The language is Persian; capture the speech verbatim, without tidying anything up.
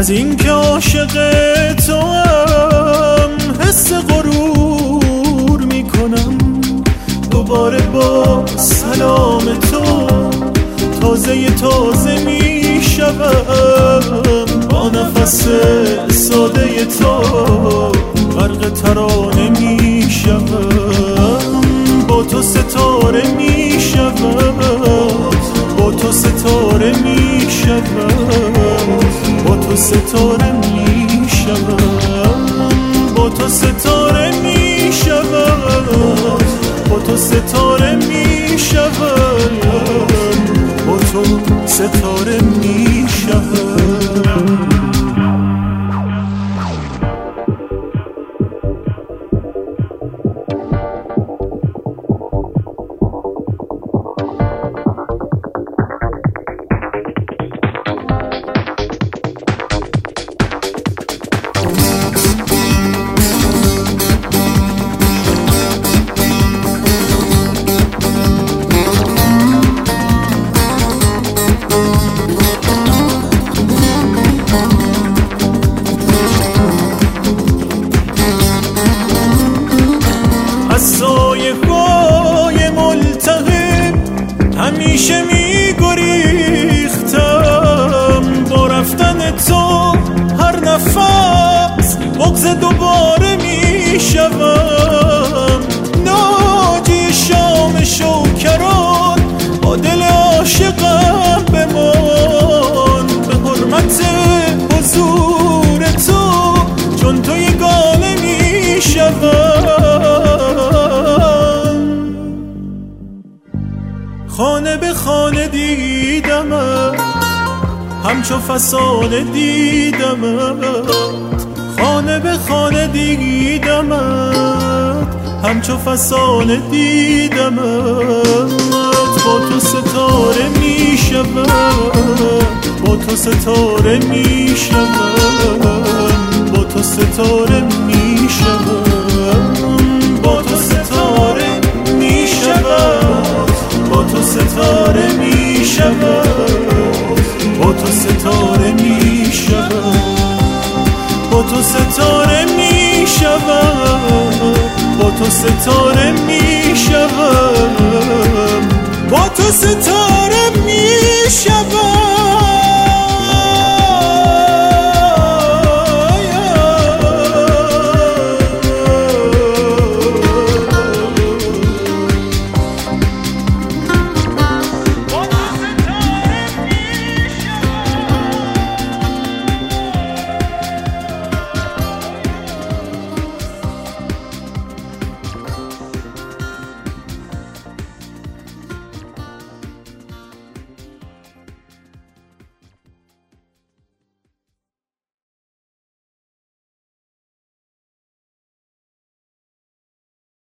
از این که عاشق تو هم حس غرور میکنم. دوباره با سلام تو تازه تازه میشوم. با نفس ساده تو غرق ترانه میشوم. با تو ستاره میشوم. با تو ستاره میشوم. با تو ستاره میشوم. با تو ستاره میشوم. با تو ستاره میشوم. با تو ستاره میشوم. سایه های ملتهب همیشه میگریختم. با رفتن تو هر نفس بغض دوباره میشوم. ناجی شام شوکران با دل عاشقم بمان. به حرمت حضور تو چون تو یگانه میشوم. خانه به خانه دیدمت همچو فسانه دیدمت. خانه به خانه دیدمت همچو فسانه دیدمت. با تو ستاره میشوم. با تو ستاره میشوم. با تو ستاره میشوم. با تو ستاره میشوم. با تو ستاره میشوم. با تو ستاره میشوم. با تو ستاره میشوم. با تو ستاره میشوم. با تو ستاره میشوم.